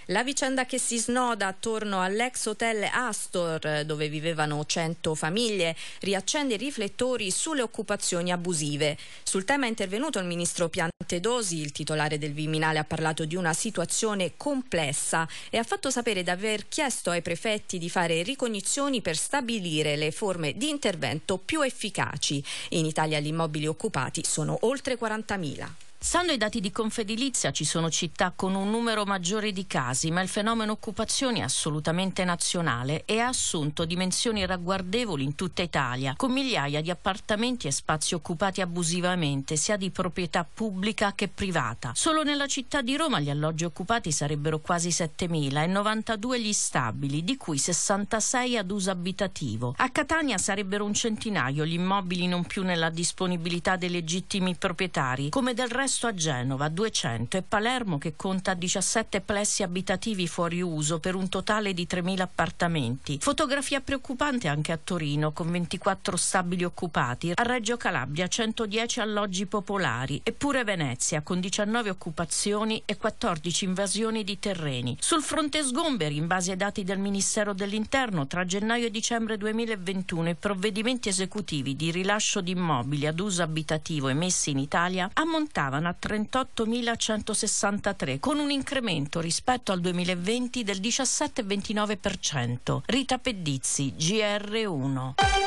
La vicenda che si snoda attorno all'ex hotel Astor, dove vivevano 100 famiglie, riaccende i riflettori sulle occupazioni abusive. Sul tema è intervenuto il ministro Piantedosi. Il titolare del Viminale ha parlato di una situazione complessa e ha fatto sapere di aver chiesto ai prefetti di fare ricognizioni per stabilire le forme di intervento più efficaci. In Italia gli immobili occupati sono oltre 40.000. Stando ai dati di Confedilizia ci sono città con un numero maggiore di casi, ma il fenomeno occupazioni è assolutamente nazionale e ha assunto dimensioni ragguardevoli in tutta Italia, con migliaia di appartamenti e spazi occupati abusivamente, sia di proprietà pubblica che privata. Solo nella città di Roma gli alloggi occupati sarebbero quasi 7.000 e 92 gli stabili, di cui 66 ad uso abitativo. A Catania sarebbero un centinaio gli immobili non più nella disponibilità dei legittimi proprietari, come del resto a Genova 200 e Palermo, che conta 17 plessi abitativi fuori uso per un totale di 3.000 appartamenti. Fotografia preoccupante anche a Torino, con 24 stabili occupati, a Reggio Calabria 110 alloggi popolari, eppure Venezia con 19 occupazioni e 14 invasioni di terreni. Sul fronte sgomberi, in base ai dati del Ministero dell'Interno, tra gennaio e dicembre 2021 i provvedimenti esecutivi di rilascio di immobili ad uso abitativo emessi in Italia ammontavano a 38.163, con un incremento rispetto al 2020 del 17,29%. Rita Pedizzi, GR1.